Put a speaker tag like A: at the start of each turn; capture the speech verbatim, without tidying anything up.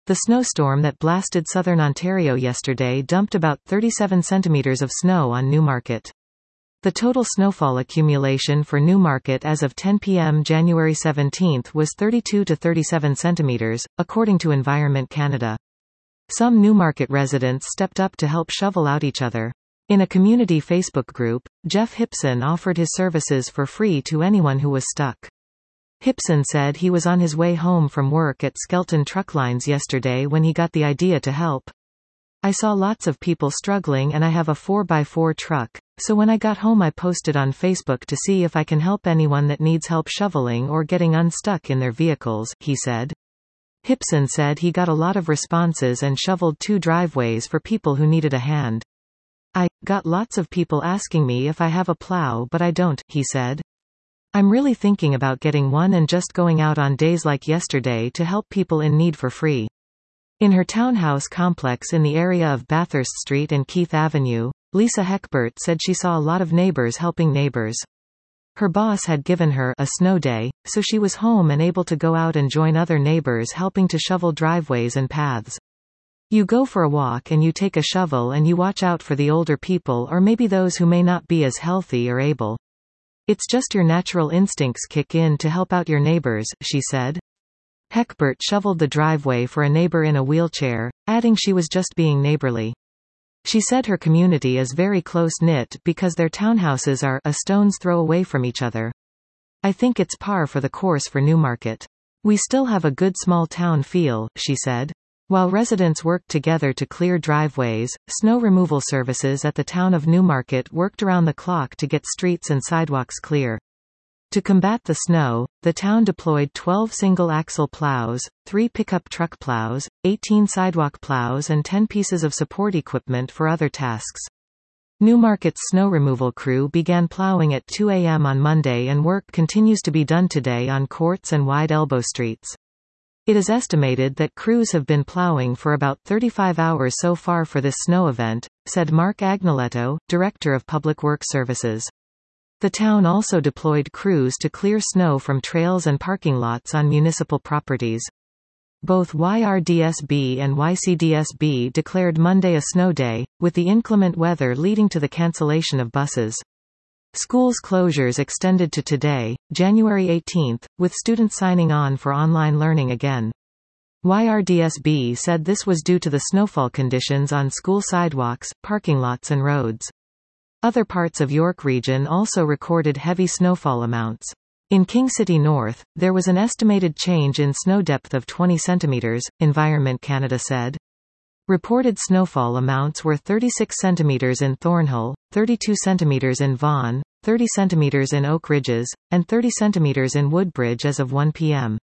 A: The snowstorm that blasted southern Ontario yesterday dumped about thirty-seven centimeters of snow on Newmarket. The total snowfall accumulation for Newmarket as of ten p m January seventeenth was thirty-two to thirty-seven centimeters, according to Environment Canada. Some Newmarket residents stepped up to help shovel out each other. In a community Facebook group, Jeff Hipson offered his services for free to anyone who was stuck. Hipson said he was on his way home from work at Skelton Truck Lines yesterday when he got the idea to help. I saw lots of people struggling and I have a four by four truck, so when I got home I posted on Facebook to see if I can help anyone that needs help shoveling or getting unstuck in their vehicles, he said. Hipson said he got a lot of responses and shoveled two driveways for people who needed a hand. I got lots of people asking me if I have a plow, but I don't, he said. I'm really thinking about getting one and just going out on days like yesterday to help people in need for free. In her townhouse complex in the area of Bathurst Street and Keith Avenue, Lisa Heckbert said she saw a lot of neighbors helping neighbors. Her boss had given her a snow day, so she was home and able to go out and join other neighbors helping to shovel driveways and paths. You go for a walk and you take a shovel and you watch out for the older people or maybe those who may not be as healthy or able. It's just your natural instincts kick in to help out your neighbors, she said. Heckbert shoveled the driveway for a neighbor in a wheelchair, adding she was just being neighborly. She said her community is very close-knit because their townhouses are a stone's throw away from each other. I think it's par for the course for Newmarket. We still have a good small town feel, she said. While residents worked together to clear driveways, snow removal services at the town of Newmarket worked around the clock to get streets and sidewalks clear. To combat the snow, the town deployed twelve single-axle plows, three pickup truck plows, eighteen sidewalk plows and ten pieces of support equipment for other tasks. Newmarket's snow removal crew began plowing at two a m on Monday and work continues to be done today on Courts and Wide Elbow Streets. It is estimated that crews have been plowing for about thirty-five hours so far for this snow event, said Mark Agnoletto, Director of Public Works Services. The town also deployed crews to clear snow from trails and parking lots on municipal properties. Both Y R D S B and Y C D S B declared Monday a snow day, with the inclement weather leading to the cancellation of buses. Schools closures extended to today, January eighteenth, with students signing on for online learning again. Y R D S B said this was due to the snowfall conditions on school sidewalks, parking lots and roads. Other parts of York Region also recorded heavy snowfall amounts. In King City North, there was an estimated change in snow depth of twenty centimeters, Environment Canada said. Reported snowfall amounts were thirty-six centimeters in Thornhill, thirty-two centimeters in Vaughan, thirty centimeters in Oak Ridges, and thirty centimeters in Woodbridge as of one p m